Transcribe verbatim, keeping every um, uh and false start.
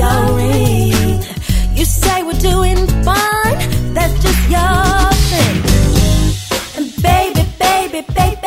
your ring. You say we're doing fine, that's just your thing. And baby, baby, baby,